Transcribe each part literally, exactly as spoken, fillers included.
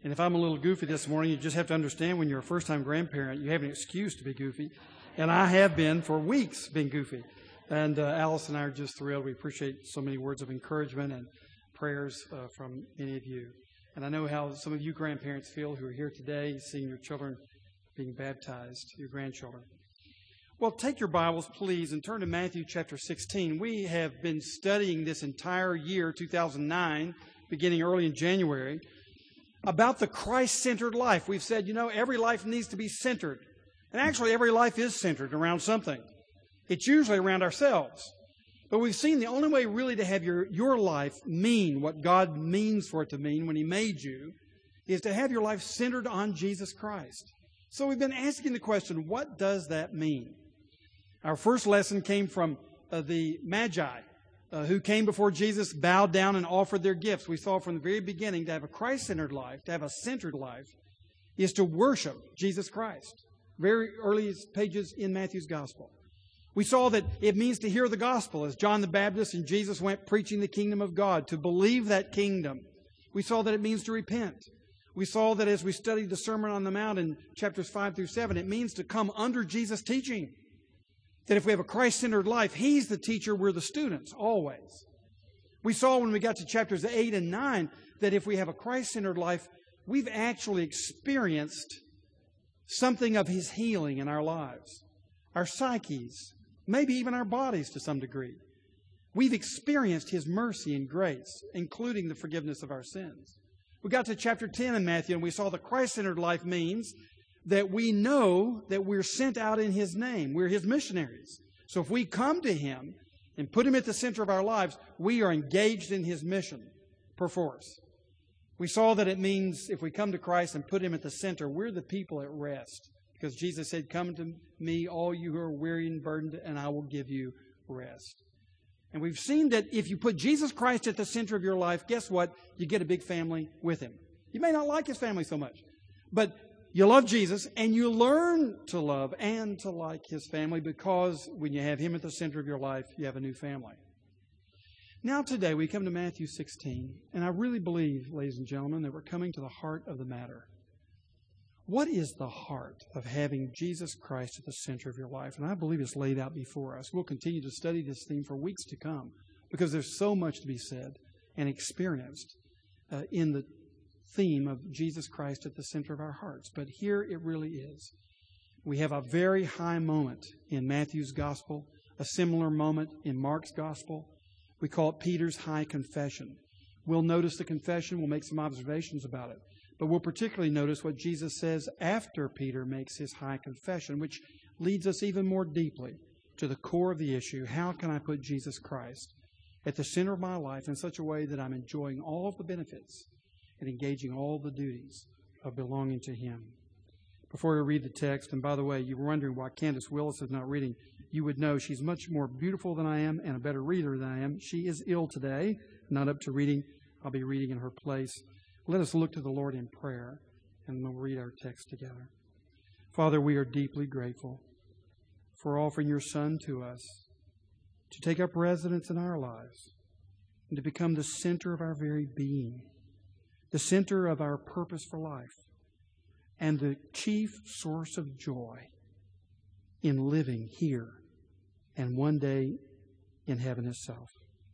And if I'm a little goofy this morning, you just have to understand when you're a first-time grandparent, you have an excuse to be goofy. And I have been for weeks being goofy. And uh, Alice and I are just thrilled. We appreciate so many words of encouragement and prayers uh, from many of you. And I know how some of you grandparents feel who are here today, seeing your children being baptized, your grandchildren. Well, take your Bibles, please, and turn to Matthew chapter sixteen. We have been studying this entire year, two thousand nine, beginning early in January, about the Christ-centered life. We've said, you know, every life needs to be centered. And actually, every life is centered around something. It's usually around ourselves. But we've seen the only way really to have your, your life mean what God means for it to mean when He made you is to have your life centered on Jesus Christ. So we've been asking the question, what does that mean? Our first lesson came from uh, the Magi, uh, who came before Jesus, bowed down, and offered their gifts. We saw from the very beginning to have a Christ-centered life, to have a centered life, is to worship Jesus Christ. Very earliest pages in Matthew's Gospel. We saw that it means to hear the gospel as John the Baptist and Jesus went preaching the kingdom of God, to believe that kingdom. We saw that it means to repent. We saw that as we studied the Sermon on the Mount in chapters five through seven, it means to come under Jesus' teaching. That if we have a Christ-centered life, He's the teacher, we're the students, always. We saw when we got to chapters eight and nine that if we have a Christ-centered life, we've actually experienced something of His healing in our lives, our psyches, maybe even our bodies to some degree. We've experienced His mercy and grace, including the forgiveness of our sins. We got to chapter ten in Matthew, and we saw the Christ-centered life means that we know that we're sent out in His name. We're His missionaries. So if we come to Him and put Him at the center of our lives, we are engaged in His mission, perforce. We saw that it means if we come to Christ and put Him at the center, we're the people at rest. Because Jesus said, come to me, all you who are weary and burdened, and I will give you rest. And we've seen that if you put Jesus Christ at the center of your life, guess what? You get a big family with Him. You may not like His family so much, but you love Jesus, and you learn to love and to like His family because when you have Him at the center of your life, you have a new family. Now today we come to Matthew sixteen, and I really believe, ladies and gentlemen, that we're coming to the heart of the matter. What is the heart of having Jesus Christ at the center of your life? And I believe it's laid out before us. We'll continue to study this theme for weeks to come because there's so much to be said and experienced uh, in the theme of Jesus Christ at the center of our hearts. But here it really is. We have a very high moment in Matthew's Gospel, a similar moment in Mark's Gospel. We call it Peter's high confession. We'll notice the confession. We'll make some observations about it. But we'll particularly notice what Jesus says after Peter makes his high confession, which leads us even more deeply to the core of the issue. How can I put Jesus Christ at the center of my life in such a way that I'm enjoying all of the benefits and engaging all the duties of belonging to Him? Before we read the text, and by the way, you were wondering why Candace Willis is not reading, you would know she's much more beautiful than I am and a better reader than I am. She is ill today, not up to reading. I'll be reading in her place. Let us look to the Lord in prayer, and we'll read our text together. Father, we are deeply grateful for offering your Son to us to take up residence in our lives and to become the center of our very being, the center of our purpose for life, and the chief source of joy in living here and one day in heaven itself.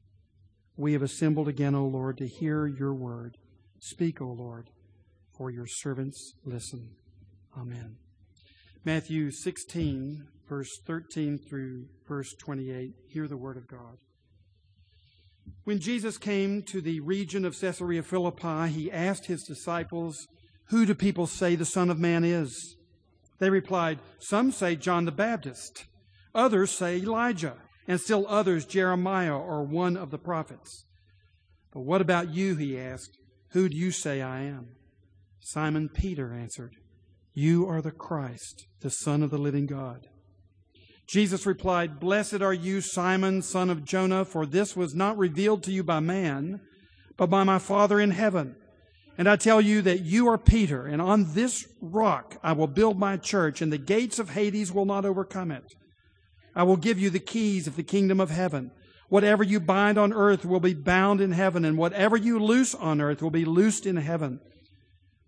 We have assembled again, O Lord, to hear your word. Speak, O Lord, for your servants listen. Amen. Matthew sixteen, verse thirteen through verse twenty-eight. Hear the word of God. When Jesus came to the region of Caesarea Philippi, He asked His disciples, "Who do people say the Son of Man is?" They replied, "Some say John the Baptist, others say Elijah, and still others Jeremiah or one of the prophets." "But what about you?" He asked. "Who do you say I am?" Simon Peter answered, "You are the Christ, the Son of the living God." Jesus replied, "Blessed are you, Simon, son of Jonah, for this was not revealed to you by man, but by my Father in heaven. And I tell you that you are Peter, and on this rock I will build my church, and the gates of Hades will not overcome it. I will give you the keys of the kingdom of heaven. Whatever you bind on earth will be bound in heaven, and whatever you loose on earth will be loosed in heaven.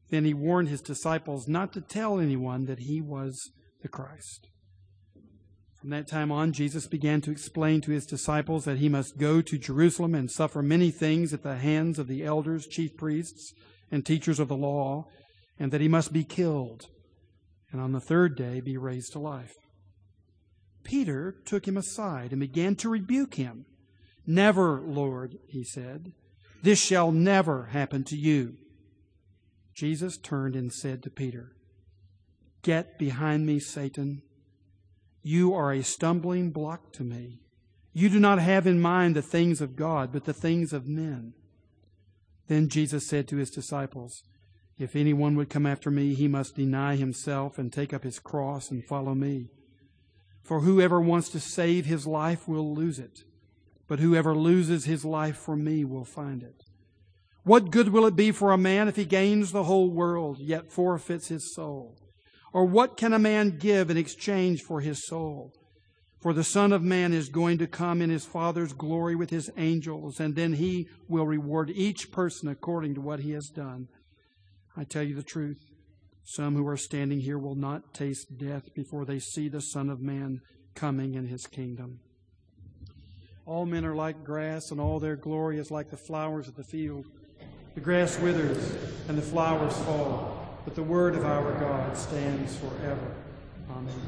Then he warned his disciples not to tell anyone that he was the Christ. From that time on, Jesus began to explain to his disciples that he must go to Jerusalem and suffer many things at the hands of the elders, chief priests, and teachers of the law, and that he must be killed, and on the third day be raised to life. Peter took him aside and began to rebuke him. "Never, Lord," he said, "this shall never happen to you." Jesus turned and said to Peter, "Get behind me, Satan. You are a stumbling block to me. You do not have in mind the things of God, but the things of men." Then Jesus said to his disciples, "If anyone would come after me, he must deny himself and take up his cross and follow me. For whoever wants to save his life will lose it, but whoever loses his life for me will find it. What good will it be for a man if he gains the whole world, yet forfeits his soul? Or what can a man give in exchange for his soul? For the Son of Man is going to come in his Father's glory with his angels, and then he will reward each person according to what he has done. I tell you the truth, some who are standing here will not taste death before they see the Son of Man coming in his kingdom. All men are like grass, and all their glory is like the flowers of the field. The grass withers, and the flowers fall, but the word of our God stands forever. Amen.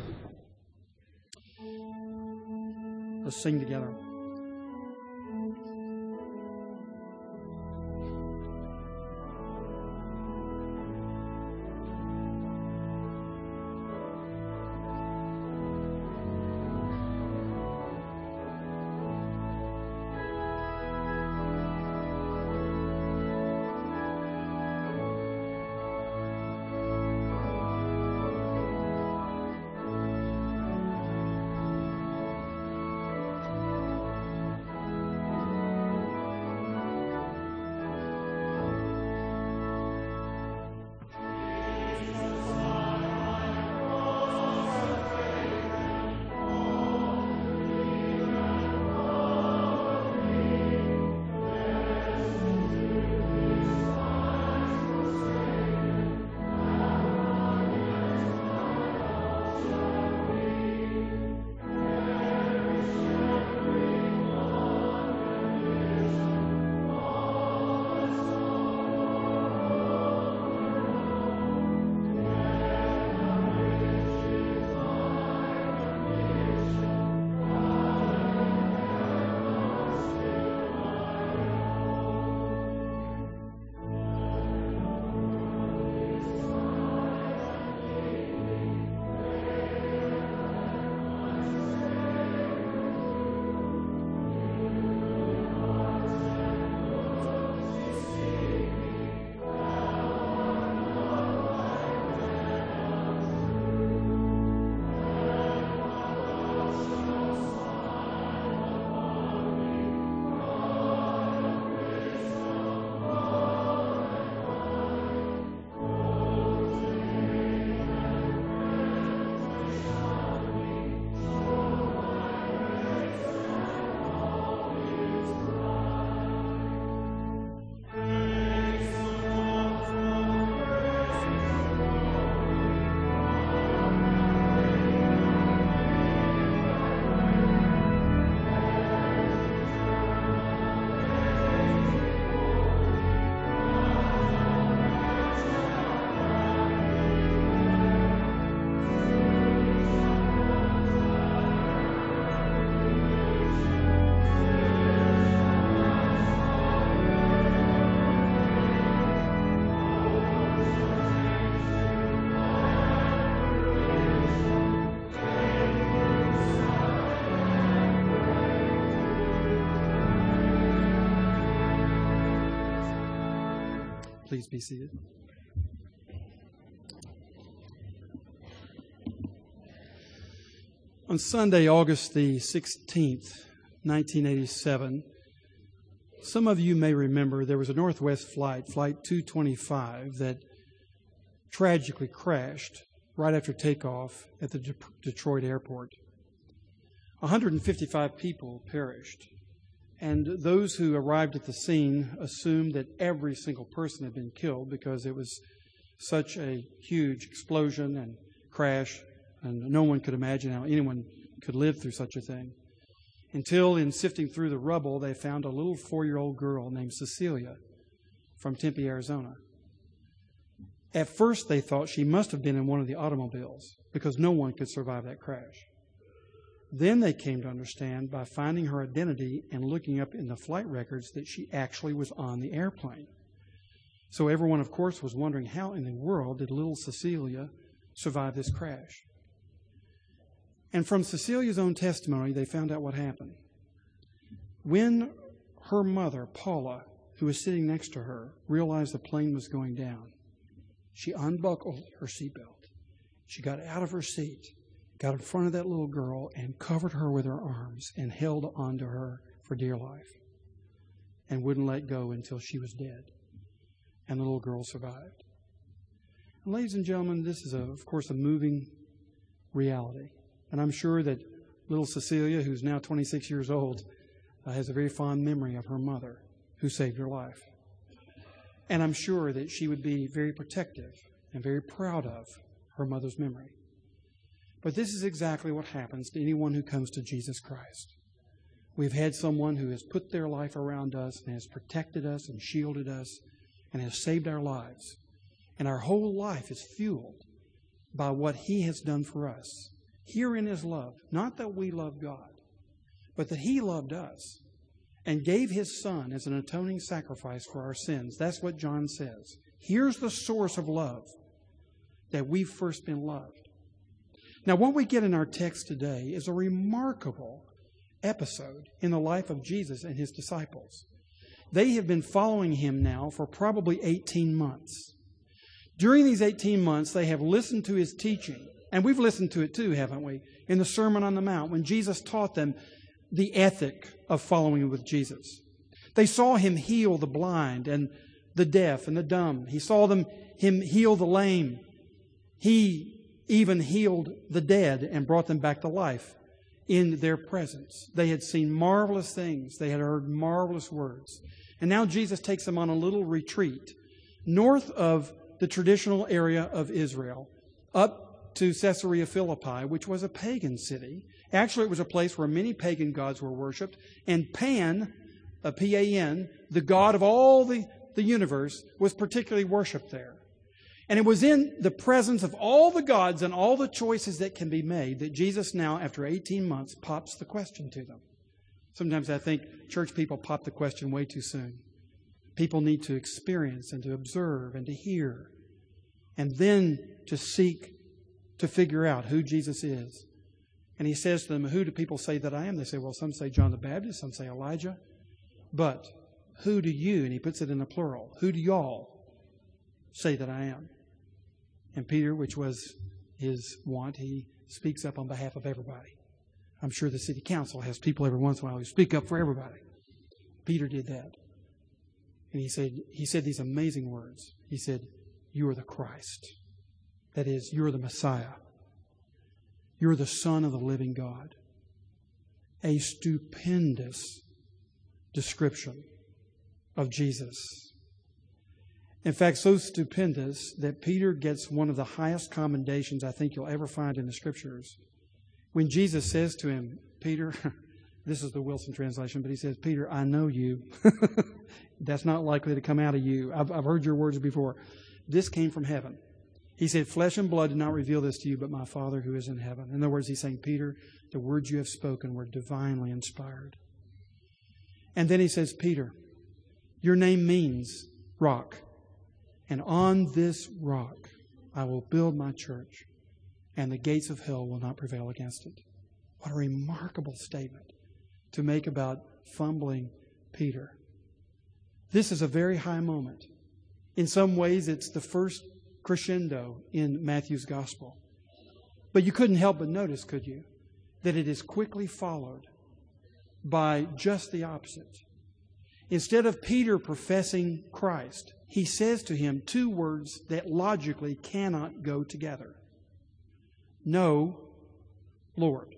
Let's sing together. Please be seated. On Sunday, August the sixteenth, nineteen eighty-seven, some of you may remember there was a Northwest flight, Flight two twenty-five, that tragically crashed right after takeoff at the De- Detroit airport. one hundred fifty-five people perished, and those who arrived at the scene assumed that every single person had been killed because it was such a huge explosion and crash, and no one could imagine how anyone could live through such a thing. Until in sifting through the rubble, they found a little four-year-old girl named Cecilia from Tempe, Arizona. At first, they thought she must have been in one of the automobiles because no one could survive that crash. Then they came to understand by finding her identity and looking up in the flight records that she actually was on the airplane. So everyone, of course, was wondering how in the world did little Cecilia survive this crash. And from Cecilia's own testimony, they found out what happened. When her mother, Paula, who was sitting next to her, realized the plane was going down, she unbuckled her seatbelt. She got out of her seat, got in front of that little girl, and covered her with her arms and held onto her for dear life and wouldn't let go until she was dead. And the little girl survived. And ladies and gentlemen, this is, a, of course, a moving reality. And I'm sure that little Cecilia, who's now twenty-six years old, uh, has a very fond memory of her mother who saved her life. And I'm sure that she would be very protective and very proud of her mother's memory. But this is exactly what happens to anyone who comes to Jesus Christ. We've had someone who has put their life around us and has protected us and shielded us and has saved our lives. And our whole life is fueled by what He has done for us. Herein is love. Not that we love God, but that He loved us and gave His Son as an atoning sacrifice for our sins. That's what John says. Here's the source of love, that we've first been loved. Now, what we get in our text today is a remarkable episode in the life of Jesus and His disciples. They have been following Him now for probably eighteen months. During these eighteen months, they have listened to His teaching. And we've listened to it too, haven't we? In the Sermon on the Mount, when Jesus taught them the ethic of following with Jesus. They saw Him heal the blind and the deaf and the dumb. He saw them Him heal the lame. He even healed the dead and brought them back to life in their presence. They had seen marvelous things. They had heard marvelous words. And now Jesus takes them on a little retreat north of the traditional area of Israel, up to Caesarea Philippi, which was a pagan city. Actually, it was a place where many pagan gods were worshipped. And Pan, uh, P A N, the god of all the, the universe, was particularly worshipped there. And it was in the presence of all the gods and all the choices that can be made that Jesus now, after eighteen months, pops the question to them. Sometimes I think church people pop the question way too soon. People need to experience and to observe and to hear and then to seek to figure out who Jesus is. And He says to them, who do people say that I am? They say, well, some say John the Baptist, some say Elijah. But who do you, and He puts it in the plural, who do y'all say that I am? And Peter, which was his wont, he speaks up on behalf of everybody. I'm sure the city council has people every once in a while who speak up for everybody. Peter did that. And he said, he said these amazing words. He said, you are the Christ. That is, you're the Messiah. You're the Son of the living God. A stupendous description of Jesus. In fact, so stupendous that Peter gets one of the highest commendations I think you'll ever find in the Scriptures. When Jesus says to him, Peter, this is the Wilson translation, but He says, Peter, I know you. That's not likely to come out of you. I've, I've heard your words before. This came from heaven. He said, flesh and blood did not reveal this to you, but my Father who is in heaven. In other words, He's saying, Peter, the words you have spoken were divinely inspired. And then He says, Peter, your name means rock. And on this rock I will build my church, and the gates of hell will not prevail against it. What a remarkable statement to make about fumbling Peter. This is a very high moment. In some ways, it's the first crescendo in Matthew's gospel. But you couldn't help but notice, could you, that it is quickly followed by just the opposite. Instead of Peter professing Christ, he says to him two words that logically cannot go together. No, Lord.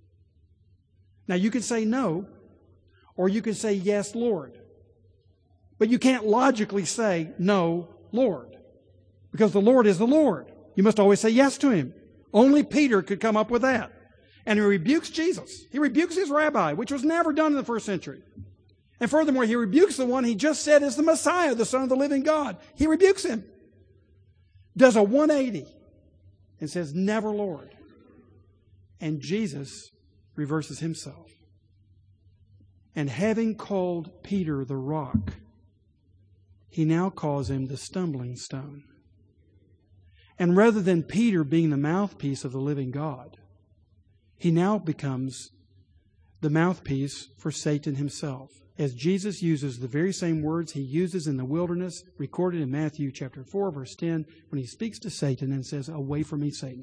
Now you can say no, or you can say yes, Lord. But you can't logically say no, Lord. because the Lord is the Lord. You must always say yes to Him. Only Peter could come up with that. And he rebukes Jesus. He rebukes his rabbi, which was never done in the first century. And furthermore, he rebukes the one he just said is the Messiah, the Son of the living God. He rebukes him. Does a one eighty and says, never, Lord. And Jesus reverses himself. And having called Peter the rock, he now calls him the stumbling stone. And rather than Peter being the mouthpiece of the living God, he now becomes the mouthpiece for Satan himself, as Jesus uses the very same words he uses in the wilderness, recorded in Matthew chapter four, verse ten, when he speaks to Satan and says, away from me, Satan.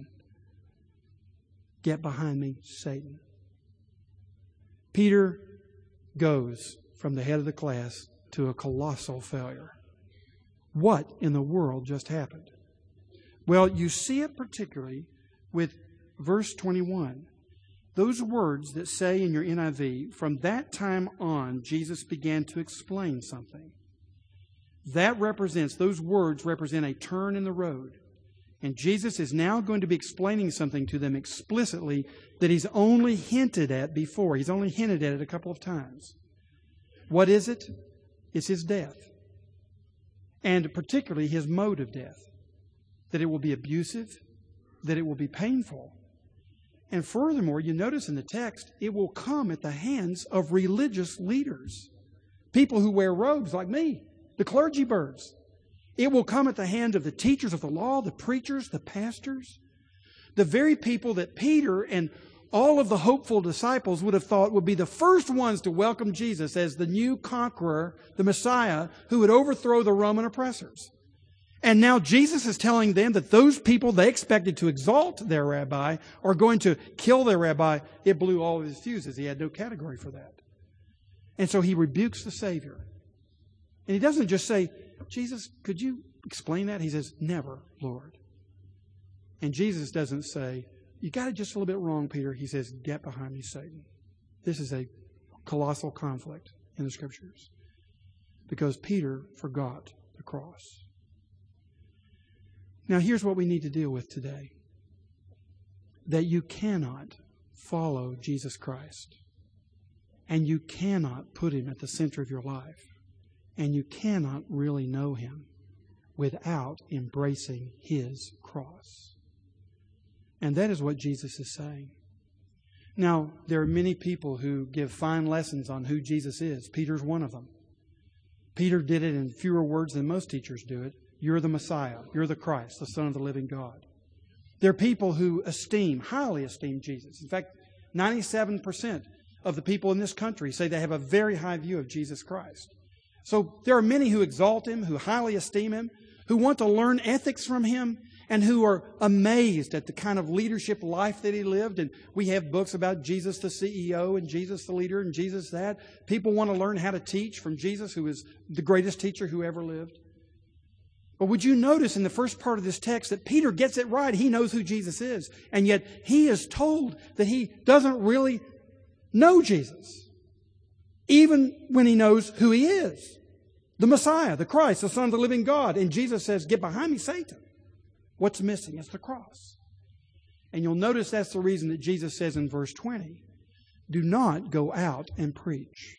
Get behind me, Satan. Peter goes from the head of the class to a colossal failure. What in the world just happened? Well, you see it particularly with verse twenty-one. Those words that say in your N I V, from that time on, Jesus began to explain something. That represents, those words represent a turn in the road. And Jesus is now going to be explaining something to them explicitly that He's only hinted at before. He's only hinted at it a couple of times. What is it? It's His death. And particularly His mode of death. That it will be abusive, that it will be painful. And furthermore, you notice in the text, it will come at the hands of religious leaders. People who wear robes like me, the clergy birds. It will come at the hand of the teachers of the law, the preachers, the pastors. The very people that Peter and all of the hopeful disciples would have thought would be the first ones to welcome Jesus as the new conqueror, the Messiah, who would overthrow the Roman oppressors. And now Jesus is telling them that those people they expected to exalt their rabbi are going to kill their rabbi. It blew all of his fuses. He had no category for that. And so he rebukes the Savior. And he doesn't just say, Jesus, could you explain that? He says, never, Lord. And Jesus doesn't say, you got it just a little bit wrong, Peter. He says, get behind me, Satan. This is a colossal conflict in the Scriptures. Because Peter forgot the cross. Now, here's what we need to deal with today. That you cannot follow Jesus Christ. And you cannot put Him at the center of your life. And you cannot really know Him without embracing His cross. And that is what Jesus is saying. Now, there are many people who give fine lessons on who Jesus is. Peter's one of them. Peter did it in fewer words than most teachers do it. You're the Messiah. You're the Christ, the Son of the living God. There are people who esteem, highly esteem Jesus. In fact, ninety-seven percent of the people in this country say they have a very high view of Jesus Christ. So there are many who exalt Him, who highly esteem Him, who want to learn ethics from Him, and who are amazed at the kind of leadership life that He lived. And we have books about Jesus the C E O and Jesus the leader and Jesus that. People want to learn how to teach from Jesus, who is the greatest teacher who ever lived. But would you notice in the first part of this text that Peter gets it right. He knows who Jesus is. And yet he is told that he doesn't really know Jesus. Even when he knows who He is. The Messiah, the Christ, the Son of the living God. And Jesus says, get behind me, Satan. What's missing? It's the cross. And you'll notice that's the reason that Jesus says in verse twenty, do not go out and preach.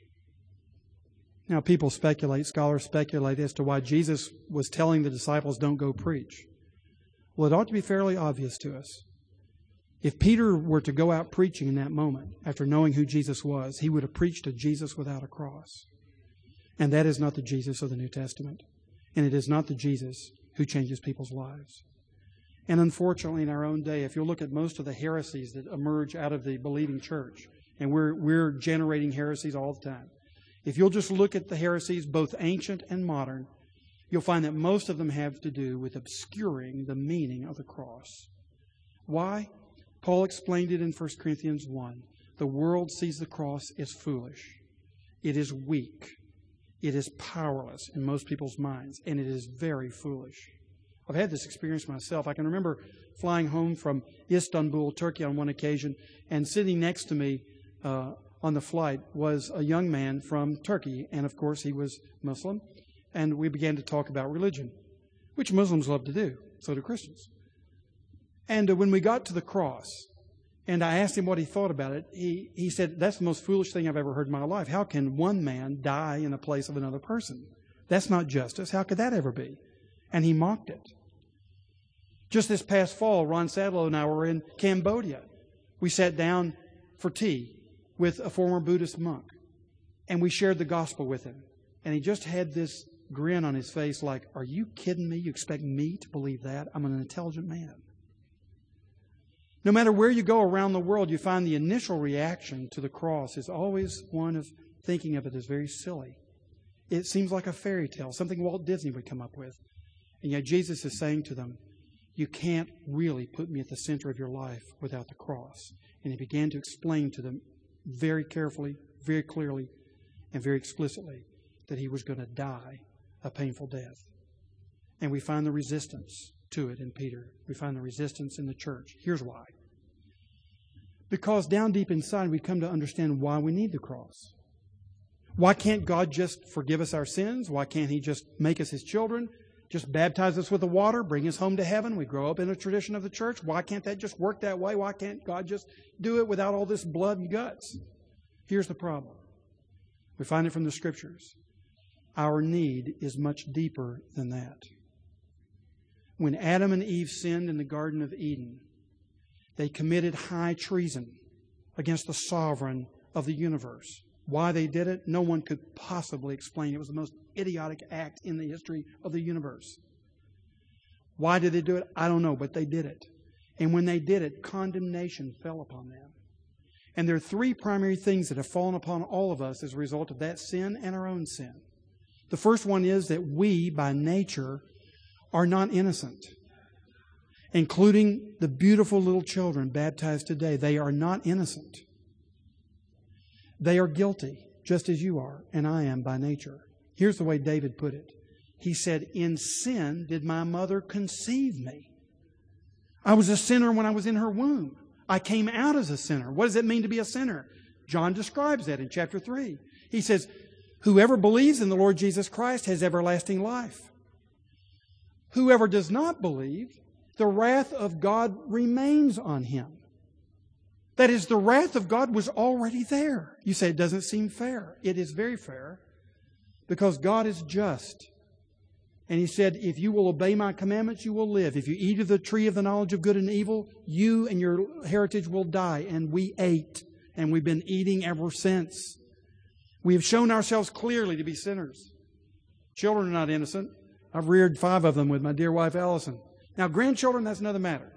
Now, people speculate, scholars speculate as to why Jesus was telling the disciples, don't go preach. Well, it ought to be fairly obvious to us. If Peter were to go out preaching in that moment, after knowing who Jesus was, he would have preached a Jesus without a cross. And that is not the Jesus of the New Testament. And it is not the Jesus who changes people's lives. And unfortunately, in our own day, if you'll look at most of the heresies that emerge out of the believing church, and we're, we're generating heresies all the time. If you'll just look at the heresies, both ancient and modern, you'll find that most of them have to do with obscuring the meaning of the cross. Why? Paul explained it in First Corinthians one. The world sees the cross as foolish. It is weak. It is powerless in most people's minds, and it is very foolish. I've had this experience myself. I can remember flying home from Istanbul, Turkey on one occasion, and sitting next to me uh, on the flight was a young man from Turkey, and of course he was Muslim, and we began to talk about religion. which Muslims love to do. So do Christians. And uh, when we got to the cross, and I asked him what he thought about it, he, he said, that's the most foolish thing I've ever heard in my life. How can one man die in the place of another person? That's not justice. How could that ever be? And he mocked it. Just this past fall, Ron Sadlow and I were in Cambodia. We sat down for tea with a former Buddhist monk, and we shared the gospel with him. And he just had this grin on his face like, are you kidding me? You expect me to believe that? I'm an intelligent man. No matter where you go around the world, you find the initial reaction to the cross is always one of thinking of it as very silly. It seems like a fairy tale, something Walt Disney would come up with. And yet Jesus is saying to them, you can't really put me at the center of your life without the cross. And he began to explain to them very carefully, very clearly, and very explicitly that he was going to die a painful death. And we find the resistance to it in Peter. We find the resistance in the church. Here's why. Because down deep inside, we come to understand why we need the cross. Why can't God just forgive us our sins? Why can't He just make us His children? Just baptize us with the water, bring us home to heaven? We grow up in a tradition of the church. Why can't that just work that way? Why can't God just do it without all this blood and guts? Here's the problem. We find it from the Scriptures. Our need is much deeper than that. When Adam and Eve sinned in the Garden of Eden, they committed high treason against the sovereign of the universe. Why they did it, no one could possibly explain. It was the most idiotic act in the history of the universe. Why did they do it? I don't know, but they did it. And when they did it, condemnation fell upon them. And there are three primary things that have fallen upon all of us as a result of that sin and our own sin. The first one is that we, by nature, are not innocent, including the beautiful little children baptized today. They are not innocent. They are guilty, just as you are, and I am by nature. Here's the way David put it. He said, in sin did my mother conceive me. I was a sinner when I was in her womb. I came out as a sinner. What does it mean to be a sinner? John describes that in chapter three. He says, whoever believes in the Lord Jesus Christ has everlasting life. Whoever does not believe, the wrath of God remains on him. That is, the wrath of God was already there. You say it doesn't seem fair. It is very fair because God is just. And He said, if you will obey my commandments, you will live. If you eat of the tree of the knowledge of good and evil, you and your heritage will die. And we ate, and we've been eating ever since. We have shown ourselves clearly to be sinners. Children are not innocent. I've reared five of them with my dear wife, Allison. Now, grandchildren, that's another matter.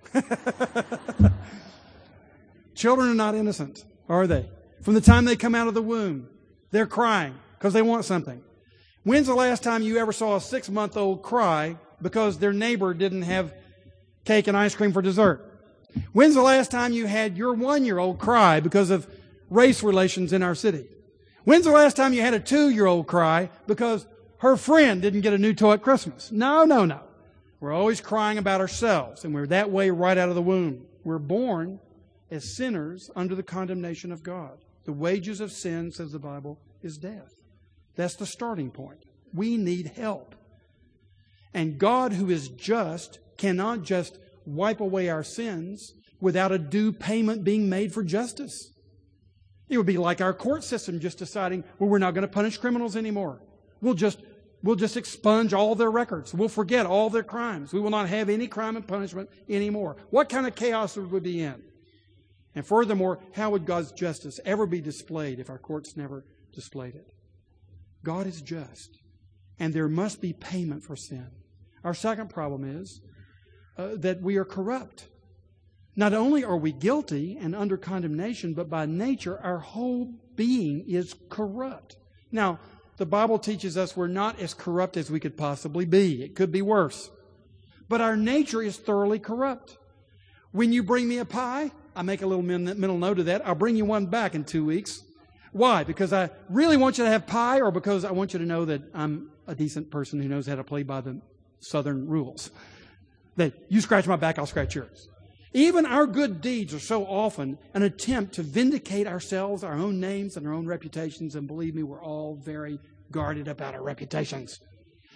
Children are not innocent, are they? From the time they come out of the womb, they're crying because they want something. When's the last time you ever saw a six-month-old cry because their neighbor didn't have cake and ice cream for dessert? When's the last time you had your one-year-old cry because of race relations in our city? When's the last time you had a two-year-old cry because her friend didn't get a new toy at Christmas? No, no, no. We're always crying about ourselves, and we're that way right out of the womb. We're born as sinners under the condemnation of God. The wages of sin, says the Bible, is death. That's the starting point. We need help. And God, who is just, cannot just wipe away our sins without a due payment being made for justice. It would be like our court system just deciding, well, we're not going to punish criminals anymore. We'll just, we'll just expunge all their records. We'll forget all their crimes. We will not have any crime and punishment anymore. What kind of chaos would we be in? And furthermore, how would God's justice ever be displayed if our courts never displayed it? God is just, and there must be payment for sin. Our second problem is uh, that we are corrupt. Not only are we guilty and under condemnation, but by nature our whole being is corrupt. Now, the Bible teaches us we're not as corrupt as we could possibly be. It could be worse. But our nature is thoroughly corrupt. When you bring me a pie, I make a little mental note of that. I'll bring you one back in two weeks. Why? Because I really want you to have pie, or because I want you to know that I'm a decent person who knows how to play by the Southern rules? That you scratch my back, I'll scratch yours. Even our good deeds are so often an attempt to vindicate ourselves, our own names, and our own reputations. And believe me, we're all very guarded about our reputations.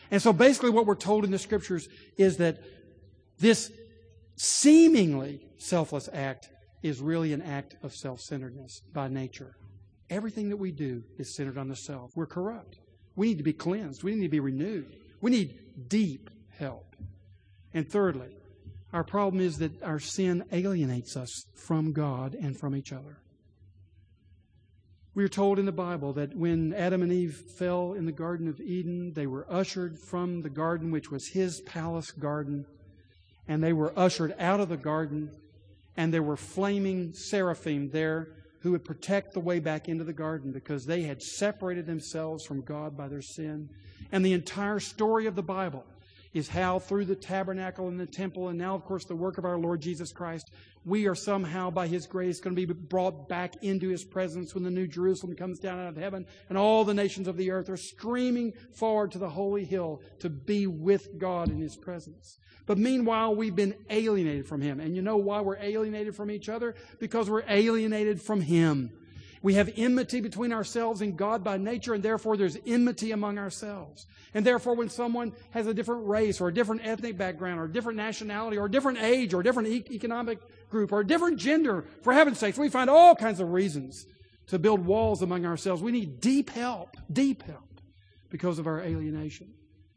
And so basically what we're told in the Scriptures is that this seemingly selfless act is really an act of self-centeredness by nature. Everything that we do is centered on the self. We're corrupt. We need to be cleansed. We need to be renewed. We need deep help. And thirdly, our problem is that our sin alienates us from God and from each other. We are told in the Bible that when Adam and Eve fell in the Garden of Eden, they were ushered from the garden, which was His palace garden, and they were ushered out of the garden, and there were flaming seraphim there who would protect the way back into the garden because they had separated themselves from God by their sin. And the entire story of the Bible is how through the tabernacle and the temple, and now, of course, the work of our Lord Jesus Christ, we are somehow, by His grace, going to be brought back into His presence when the New Jerusalem comes down out of heaven, and all the nations of the earth are streaming forward to the holy hill to be with God in His presence. But meanwhile, we've been alienated from Him. And you know why we're alienated from each other? Because we're alienated from Him. We have enmity between ourselves and God by nature, and therefore there's enmity among ourselves. And therefore when someone has a different race or a different ethnic background or a different nationality or a different age or a different e- economic group or a different gender, for heaven's sakes, we find all kinds of reasons to build walls among ourselves. We need deep help, deep help, because of our alienation.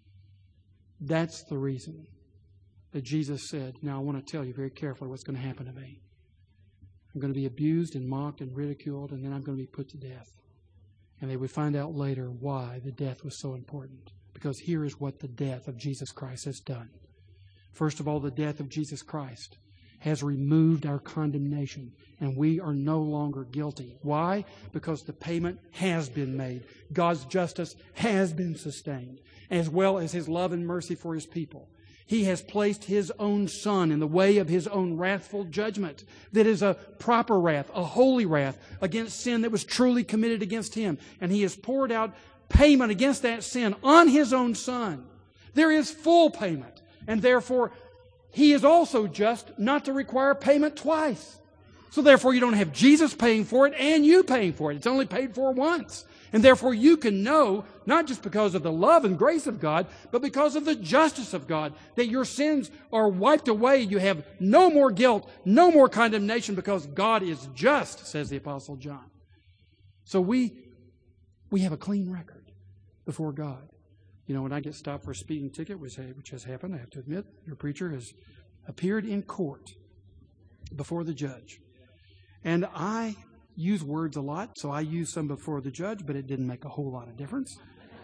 That's the reason that Jesus said, now I want to tell you very carefully what's going to happen to me. I'm going to be abused and mocked and ridiculed, and then I'm going to be put to death. And they would find out later why the death was so important. Because here is what the death of Jesus Christ has done. First of all, the death of Jesus Christ has removed our condemnation, and we are no longer guilty. Why? Because the payment has been made. God's justice has been sustained, as well as His love and mercy for His people. He has placed His own Son in the way of His own wrathful judgment that is a proper wrath, a holy wrath against sin that was truly committed against Him. And He has poured out payment against that sin on His own Son. There is full payment. And therefore, He is also just not to require payment twice. So therefore, you don't have Jesus paying for it and you paying for it. It's only paid for once. And therefore, you can know, not just because of the love and grace of God, but because of the justice of God, that your sins are wiped away. You have no more guilt, no more condemnation, because God is just, says the Apostle John. So we, we have a clean record before God. You know, when I get stopped for a speeding ticket, which, which has happened, I have to admit, your preacher has appeared in court before the judge. And I use words a lot, so I used some before the judge, but it didn't make a whole lot of difference.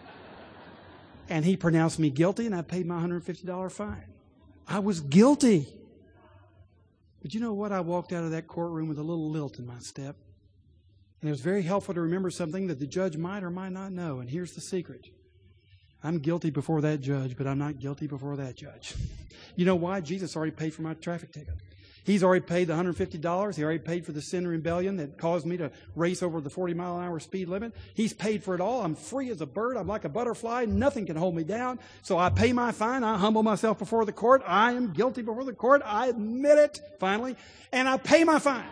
And he pronounced me guilty, and I paid my one hundred fifty dollars fine. I was guilty. But you know what? I walked out of that courtroom with a little lilt in my step. And it was very helpful to remember something that the judge might or might not know. And here's the secret. I'm guilty before that judge, but I'm not guilty before that judge. You know why? Jesus already paid for my traffic ticket. He's already paid the one hundred fifty dollars. He already paid for the sin rebellion that caused me to race over the forty mile an hour speed limit. He's paid for it all. I'm free as a bird. I'm like a butterfly. Nothing can hold me down. So I pay my fine. I humble myself before the court. I am guilty before the court. I admit it, finally. And I pay my fine.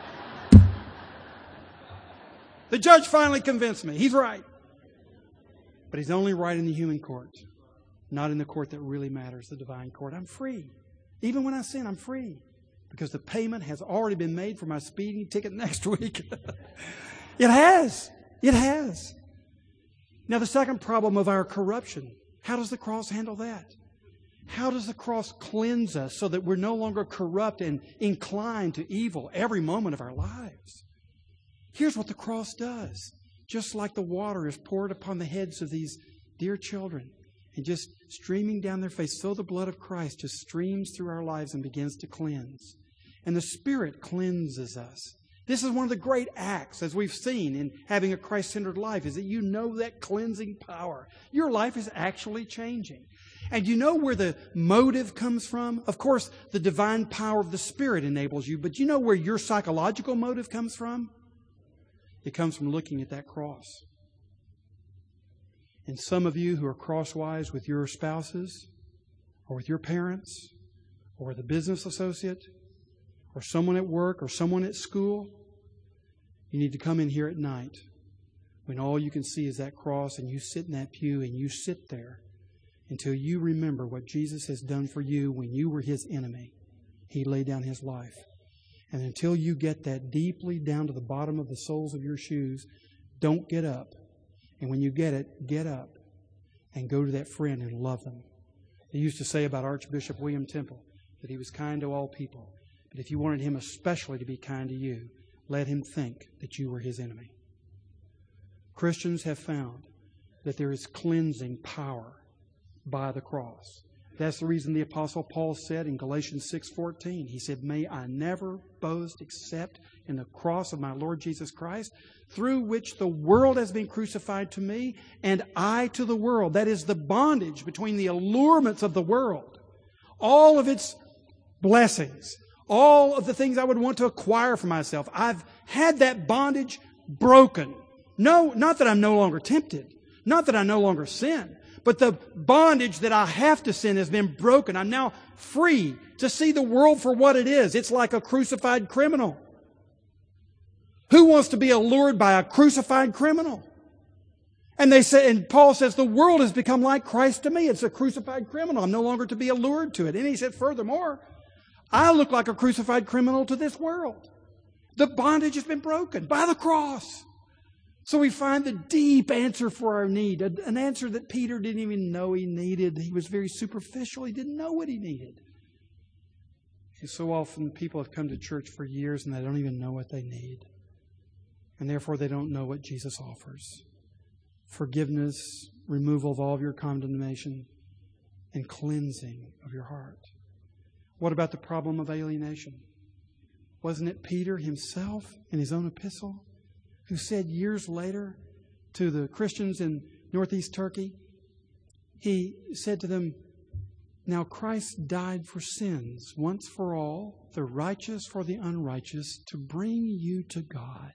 The judge finally convinced me. He's right. But he's only right in the human court, not in the court that really matters, the divine court. I'm free. Even when I sin, I'm free. Because the payment has already been made for my speeding ticket next week. It has. It has. Now, the second problem of our corruption, how does the cross handle that? How does the cross cleanse us so that we're no longer corrupt and inclined to evil every moment of our lives? Here's what the cross does. Just like the water is poured upon the heads of these dear children and just streaming down their face, so the blood of Christ just streams through our lives and begins to cleanse. And the Spirit cleanses us. This is one of the great acts, as we've seen in having a Christ-centered life, is that you know that cleansing power. Your life is actually changing. And you know where the motive comes from? Of course, the divine power of the Spirit enables you, but you know where your psychological motive comes from? It comes from looking at that cross. And some of you who are crosswise with your spouses, or with your parents, or with a business associate, or someone at work, or someone at school, you need to come in here at night when all you can see is that cross, and you sit in that pew and you sit there until you remember what Jesus has done for you when you were His enemy. He laid down His life. And until you get that deeply down to the bottom of the soles of your shoes, don't get up. And when you get it, get up and go to that friend and love them. They used to say about Archbishop William Temple that he was kind to all people. But if you wanted him especially to be kind to you, let him think that you were his enemy. Christians have found that there is cleansing power by the cross. That's the reason the Apostle Paul said in Galatians six fourteen, he said, "May I never boast except in the cross of my Lord Jesus Christ, through which the world has been crucified to me, and I to the world." That is the bondage between the allurements of the world, all of its blessings, all of the things I would want to acquire for myself. I've had that bondage broken. No, not that I'm no longer tempted, not that I no longer sin, but the bondage that I have to sin has been broken. I'm now free to see the world for what it is. It's like a crucified criminal. Who wants to be allured by a crucified criminal? And they say, and Paul says, the world has become like Christ to me. It's a crucified criminal. I'm no longer to be allured to it. And he said, furthermore, I look like a crucified criminal to this world. The bondage has been broken by the cross. So we find the deep answer for our need, an answer that Peter didn't even know he needed. He was very superficial. He didn't know what he needed. And so often people have come to church for years and they don't even know what they need. And therefore they don't know what Jesus offers. Forgiveness, removal of all of your condemnation, and cleansing of your heart. What about the problem of alienation? Wasn't it Peter himself in his own epistle who said years later to the Christians in northeast Turkey, he said to them, "Now Christ died for sins once for all, the righteous for the unrighteous, to bring you to God."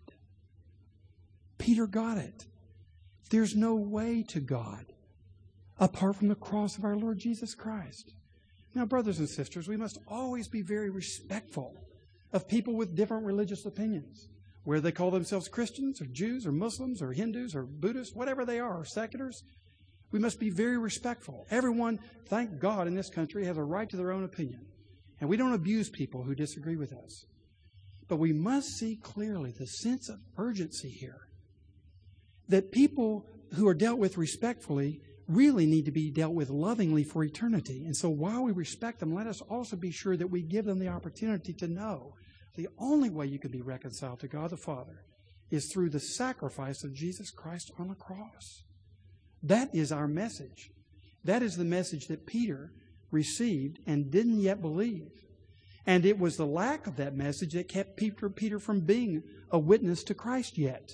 Peter got it. There's no way to God apart from the cross of our Lord Jesus Christ. Now, brothers and sisters, we must always be very respectful of people with different religious opinions, whether they call themselves Christians or Jews or Muslims or Hindus or Buddhists, whatever they are, or seculars. We must be very respectful. Everyone, thank God, in this country has a right to their own opinion. And we don't abuse people who disagree with us. But we must see clearly the sense of urgency here. That people who are dealt with respectfully really need to be dealt with lovingly for eternity. And so while we respect them, let us also be sure that we give them the opportunity to know the only way you can be reconciled to God the Father is through the sacrifice of Jesus Christ on the cross. That is our message. That is the message that Peter received and didn't yet believe. And it was the lack of that message that kept Peter, Peter from being a witness to Christ yet.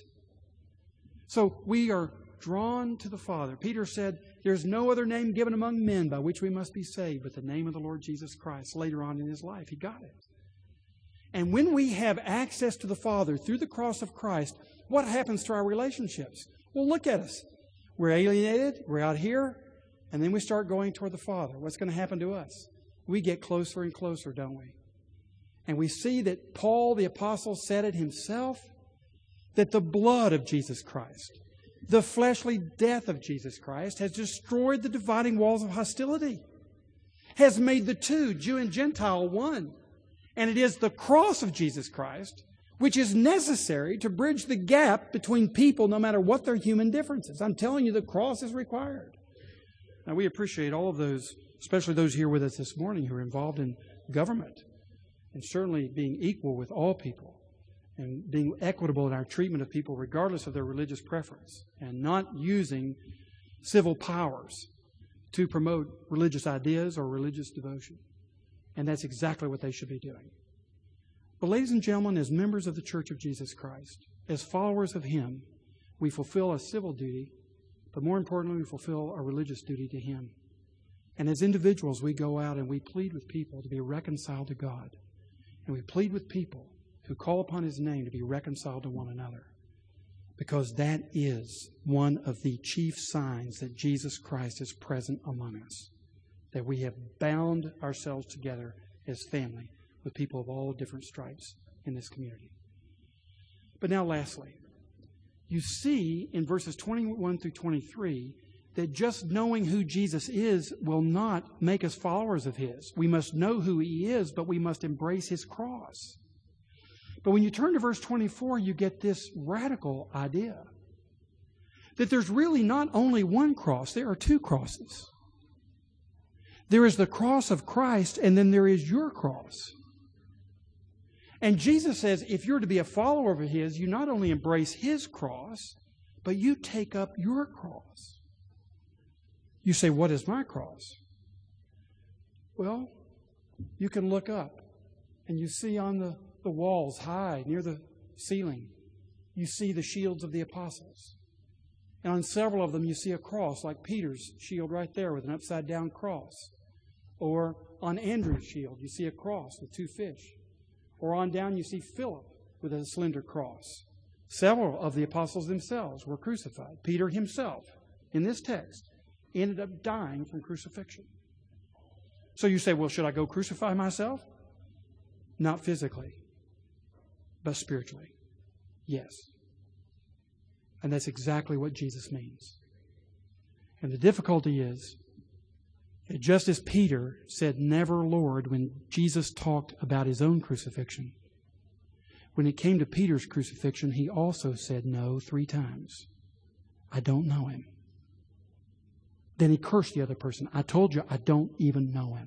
So we are drawn to the Father. Peter said, "There's no other name given among men by which we must be saved but the name of the Lord Jesus Christ." Later on in his life, he got it. And when we have access to the Father through the cross of Christ, what happens to our relationships? Well, look at us. We're alienated. We're out here. And then we start going toward the Father. What's going to happen to us? We get closer and closer, don't we? And we see that Paul, the apostle, said it himself, that the blood of Jesus Christ, the fleshly death of Jesus Christ, has destroyed the dividing walls of hostility, has made the two, Jew and Gentile, one. And it is the cross of Jesus Christ which is necessary to bridge the gap between people no matter what their human differences. I'm telling you, the cross is required. Now, we appreciate all of those, especially those here with us this morning who are involved in government, and certainly being equal with all people and being equitable in our treatment of people regardless of their religious preference, and not using civil powers to promote religious ideas or religious devotion. And that's exactly what they should be doing. But ladies and gentlemen, as members of the Church of Jesus Christ, as followers of Him, we fulfill a civil duty, but more importantly, we fulfill a religious duty to Him. And as individuals, we go out and we plead with people to be reconciled to God. And we plead with people who call upon His name to be reconciled to one another. Because that is one of the chief signs that Jesus Christ is present among us. That we have bound ourselves together as family with people of all different stripes in this community. But now lastly, you see in verses twenty-one through twenty-three that just knowing who Jesus is will not make us followers of His. We must know who He is, but we must embrace His cross. But when you turn to verse twenty-four, you get this radical idea that there's really not only one cross, there are two crosses. There is the cross of Christ, and then there is your cross. And Jesus says, if you're to be a follower of His, you not only embrace His cross, but you take up your cross. You say, what is my cross? Well, you can look up, and you see on the, the walls high, near the ceiling, you see the shields of the apostles. And on several of them, you see a cross, like Peter's shield right there with an upside-down cross. Or on Andrew's shield, you see a cross with two fish. Or on down, you see Philip with a slender cross. Several of the apostles themselves were crucified. Peter himself, in this text, ended up dying from crucifixion. So you say, well, should I go crucify myself? Not physically, but spiritually. Yes. And that's exactly what Jesus means. And the difficulty is that just as Peter said, never, Lord, when Jesus talked about his own crucifixion, when it came to Peter's crucifixion, he also said no three times. I don't know him. Then he cursed the other person. I told you, I don't even know him.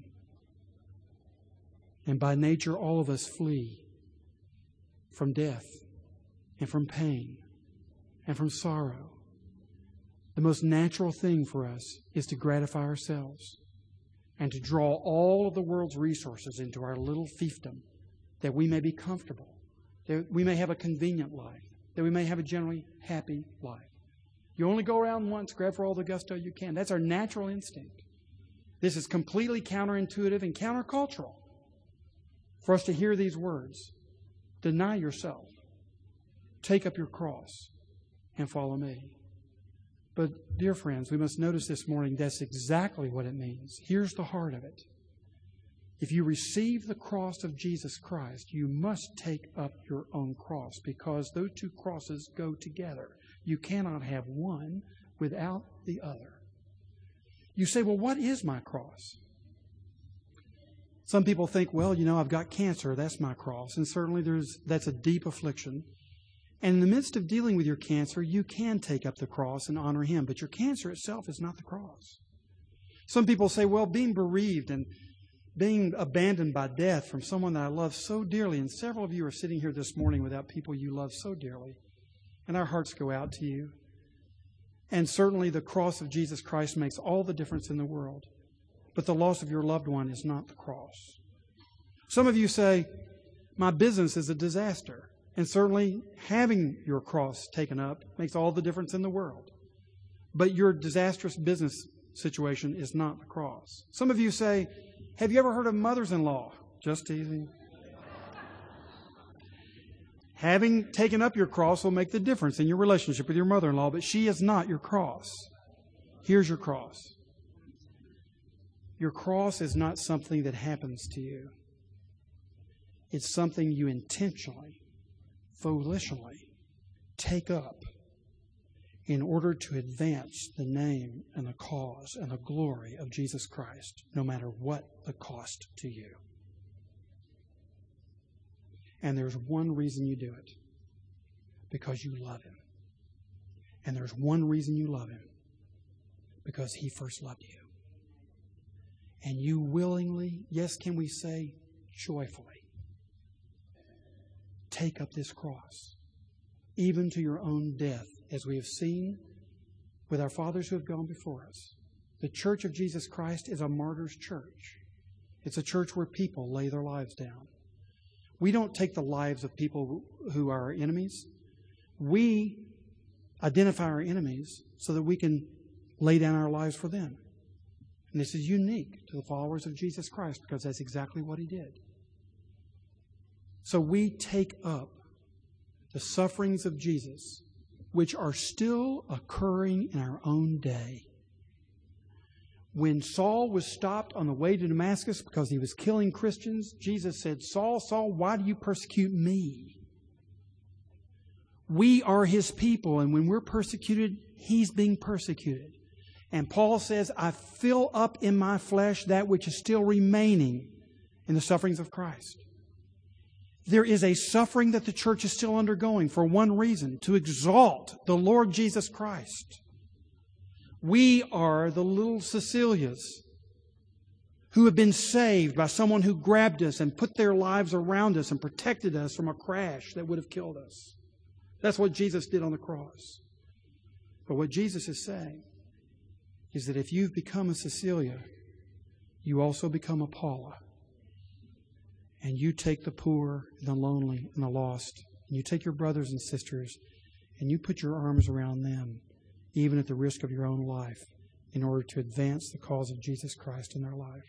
And by nature, all of us flee from death and from pain and from sorrow. The most natural thing for us is to gratify ourselves and to draw all of the world's resources into our little fiefdom, that we may be comfortable, that we may have a convenient life, that we may have a generally happy life. You only go around once, grab for all the gusto you can. That's our natural instinct. This is completely counterintuitive and countercultural for us to hear these words. Deny yourself. Take up your cross and follow me. But, dear friends, we must notice this morning that's exactly what it means. Here's the heart of it. If you receive the cross of Jesus Christ, you must take up your own cross, because those two crosses go together. You cannot have one without the other. You say, well, what is my cross? Some people think, well, you know, I've got cancer. That's my cross. And certainly there's that's a deep affliction. And in the midst of dealing with your cancer, you can take up the cross and honor Him. But your cancer itself is not the cross. Some people say, well, being bereaved and being abandoned by death from someone that I love so dearly, and several of you are sitting here this morning without people you love so dearly, and our hearts go out to you. And certainly the cross of Jesus Christ makes all the difference in the world. But the loss of your loved one is not the cross. Some of you say, my business is a disaster. And certainly having your cross taken up makes all the difference in the world. But your disastrous business situation is not the cross. Some of you say, have you ever heard of mothers-in-law? Just teasing. Having taken up your cross will make the difference in your relationship with your mother-in-law, but she is not your cross. Here's your cross. Your cross is not something that happens to you. It's something you intentionally, volitionally take up in order to advance the name and the cause and the glory of Jesus Christ, no matter what the cost to you. And there's one reason you do it. Because you love Him. And there's one reason you love Him. Because He first loved you. And you willingly, yes, can we say joyfully, take up this cross, even to your own death, as we have seen with our fathers who have gone before us. The Church of Jesus Christ is a martyr's church. It's a church where people lay their lives down. We don't take the lives of people who are our enemies. We identify our enemies so that we can lay down our lives for them. And this is unique to the followers of Jesus Christ, because that's exactly what He did. So we take up the sufferings of Jesus, which are still occurring in our own day. When Saul was stopped on the way to Damascus because he was killing Christians, Jesus said, Saul, Saul, why do you persecute me? We are His people, and when we're persecuted, He's being persecuted. And Paul says, I fill up in my flesh that which is still remaining in the sufferings of Christ. There is a suffering that the church is still undergoing for one reason, to exalt the Lord Jesus Christ. We are the little Cecilias who have been saved by someone who grabbed us and put their lives around us and protected us from a crash that would have killed us. That's what Jesus did on the cross. But what Jesus is saying is that if you've become a Cecilia, you also become a Paula. And you take the poor, the lonely, and the lost, and you take your brothers and sisters, and you put your arms around them, even at the risk of your own life, in order to advance the cause of Jesus Christ in their life.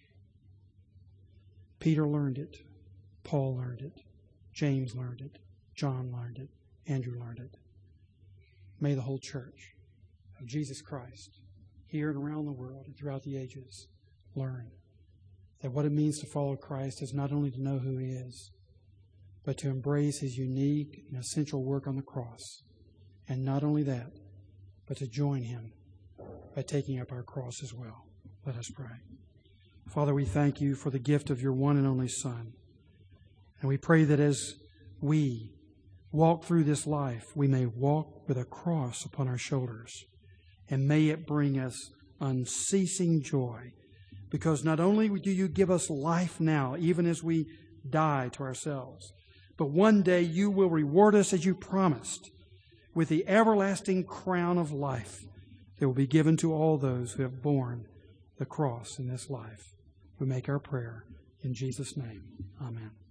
Peter learned it. Paul learned it. James learned it. John learned it. Andrew learned it. May the whole church of Jesus Christ, here and around the world and throughout the ages, learn that what it means to follow Christ is not only to know who He is, but to embrace His unique and essential work on the cross. And not only that, but to join Him by taking up our cross as well. Let us pray. Father, we thank You for the gift of Your one and only Son. And we pray that as we walk through this life, we may walk with a cross upon our shoulders. And may it bring us unceasing joy. Because not only do You give us life now, even as we die to ourselves, but one day You will reward us as You promised with the everlasting crown of life that will be given to all those who have borne the cross in this life. We make our prayer in Jesus' name. Amen.